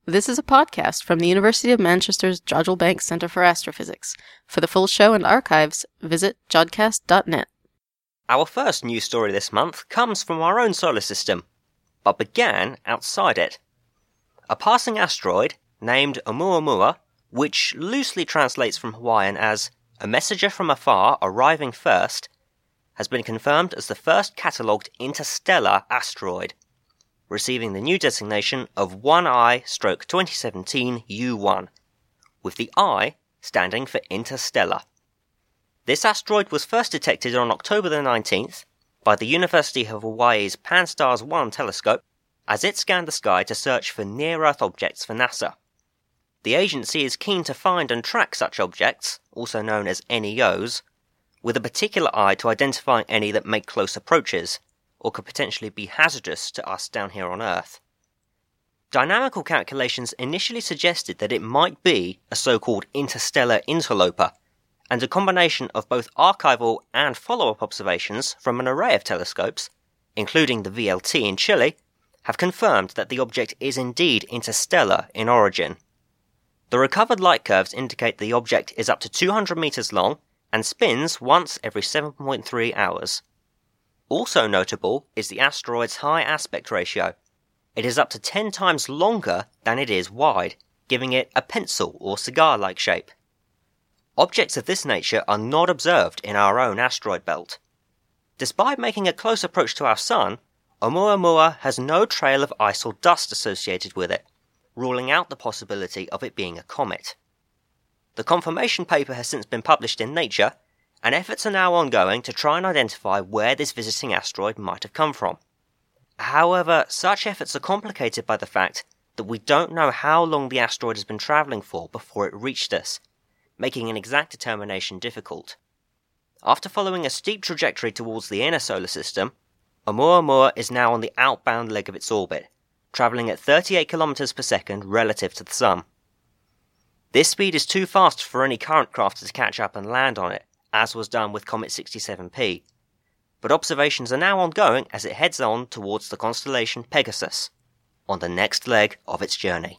This is a podcast from the University of Manchester's Jodrell Bank Centre for Astrophysics. For the full show and archives, visit jodcast.net. Our first news story this month comes from our own solar system, but began outside it. A passing asteroid named Oumuamua, which loosely translates from Hawaiian as a messenger from afar arriving first, has been confirmed as the first catalogued interstellar asteroid, receiving the new designation of 1I/2017 U1, with the I standing for interstellar. This asteroid was first detected on October the 19th by the University of Hawaii's Pan-STARRS 1 telescope as it scanned the sky to search for near-Earth objects for NASA. The agency is keen to find and track such objects, also known as NEOs, with a particular eye to identifying any that make close approaches, or could potentially be hazardous to us down here on Earth. Dynamical calculations initially suggested that it might be a so-called interstellar interloper, and a combination of both archival and follow-up observations from an array of telescopes, including the VLT in Chile, have confirmed that the object is indeed interstellar in origin. The recovered light curves indicate the object is up to 200 meters long and spins once every 7.3 hours. Also notable is the asteroid's high aspect ratio. It is up to 10 times longer than it is wide, giving it a pencil or cigar-like shape. Objects of this nature are not observed in our own asteroid belt. Despite making a close approach to our Sun, Oumuamua has no trail of ice or dust associated with it, ruling out the possibility of it being a comet. The confirmation paper has since been published in Nature, and efforts are now ongoing to try and identify where this visiting asteroid might have come from. However, such efforts are complicated by the fact that we don't know how long the asteroid has been travelling for before it reached us, making an exact determination difficult. After following a steep trajectory towards the inner solar system, Oumuamua is now on the outbound leg of its orbit, travelling at 38 km per second relative to the Sun. This speed is too fast for any current craft to catch up and land on it, as was done with Comet 67P, but observations are now ongoing as it heads on towards the constellation Pegasus, on the next leg of its journey.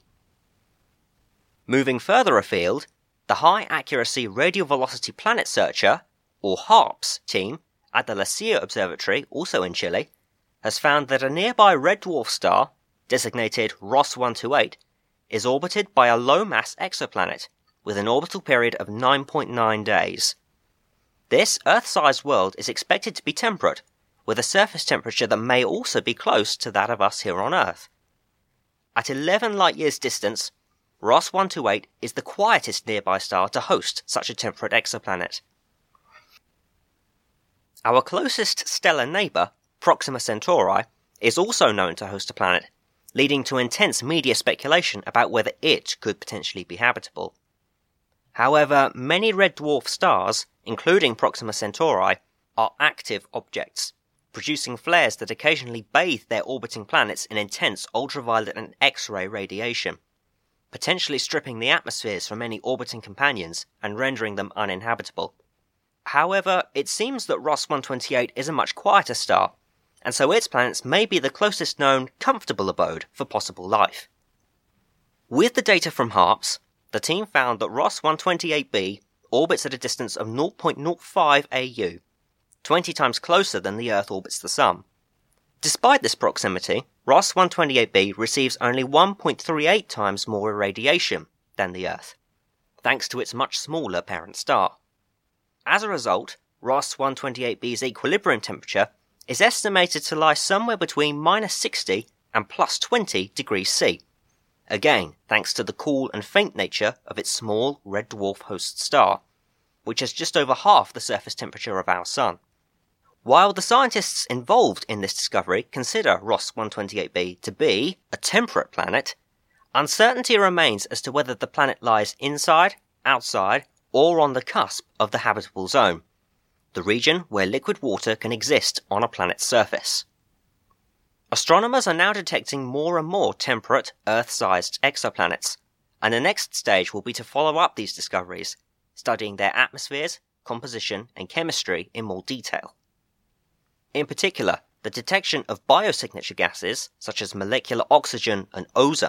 Moving further afield, the High Accuracy Radial Velocity Planet Searcher, or HARPS, team at the La Silla Observatory, also in Chile, has found that a nearby red dwarf star, designated Ross 128, is orbited by a low-mass exoplanet, with an orbital period of 9.9 days. This Earth-sized world is expected to be temperate, with a surface temperature that may also be close to that of us here on Earth. At 11 light-years distance, Ross 128 is the quietest nearby star to host such a temperate exoplanet. Our closest stellar neighbour, Proxima Centauri, is also known to host a planet, leading to intense media speculation about whether it could potentially be habitable. However, many red dwarf stars, including Proxima Centauri, are active objects, producing flares that occasionally bathe their orbiting planets in intense ultraviolet and X-ray radiation, potentially stripping the atmospheres from any orbiting companions and rendering them uninhabitable. However, it seems that Ross 128 is a much quieter star, and so its planets may be the closest known comfortable abode for possible life. With the data from HARPS, the team found that Ross 128b orbits at a distance of 0.05 AU, 20 times closer than the Earth orbits the Sun. Despite this proximity, Ross 128b receives only 1.38 times more irradiation than the Earth, thanks to its much smaller parent star. As a result, Ross 128b's equilibrium temperature is estimated to lie somewhere between -60 and +20 degrees C. Again, thanks to the cool and faint nature of its small red dwarf host star, which has just over half the surface temperature of our Sun. While the scientists involved in this discovery consider Ross 128b to be a temperate planet, uncertainty remains as to whether the planet lies inside, outside, or on the cusp of the habitable zone, the region where liquid water can exist on a planet's surface. Astronomers are now detecting more and more temperate, Earth-sized exoplanets, and the next stage will be to follow up these discoveries, studying their atmospheres, composition, and chemistry in more detail. In particular, the detection of biosignature gases, such as molecular oxygen and ozone,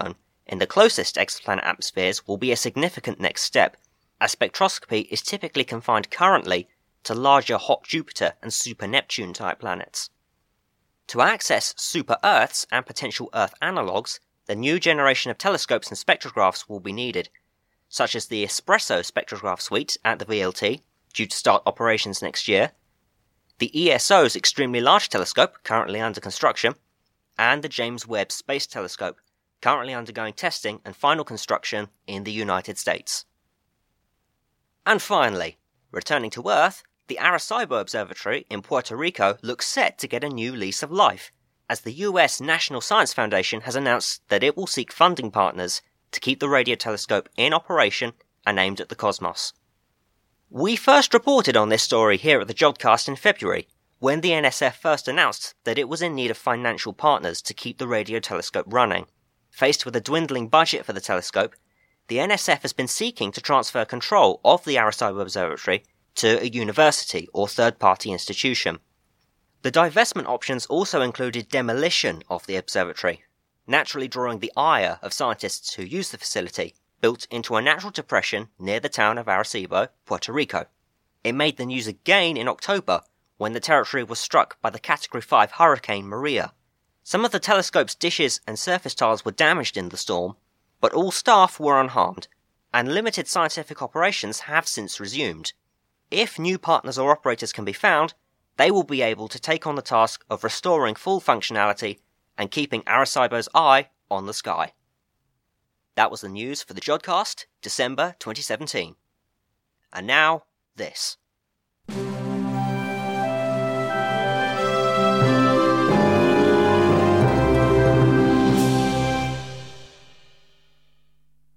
in the closest exoplanet atmospheres will be a significant next step, as spectroscopy is typically confined currently to larger hot Jupiter and super Neptune type planets. To access super Earths and potential Earth analogues, the new generation of telescopes and spectrographs will be needed, such as the Espresso spectrograph suite at the VLT, due to start operations next year, the ESO's Extremely Large Telescope, currently under construction, and the James Webb Space Telescope, currently undergoing testing and final construction in the United States. And finally, returning to Earth, the Arecibo Observatory in Puerto Rico looks set to get a new lease of life, as the US National Science Foundation has announced that it will seek funding partners to keep the radio telescope in operation and aimed at the cosmos. We first reported on this story here at the Jodcast in February, when the NSF first announced that it was in need of financial partners to keep the radio telescope running. Faced with a dwindling budget for the telescope, the NSF has been seeking to transfer control of the Arecibo Observatory to a university or third-party institution. The divestment options also included demolition of the observatory, naturally drawing the ire of scientists who use the facility, built into a natural depression near the town of Arecibo, Puerto Rico. It made the news again in October, when the territory was struck by the Category 5 Hurricane Maria. Some of the telescope's dishes and surface tiles were damaged in the storm, but all staff were unharmed, and limited scientific operations have since resumed. If new partners or operators can be found, they will be able to take on the task of restoring full functionality and keeping Arecibo's eye on the sky. That was the news for the Jodcast, December 2017. And now, this.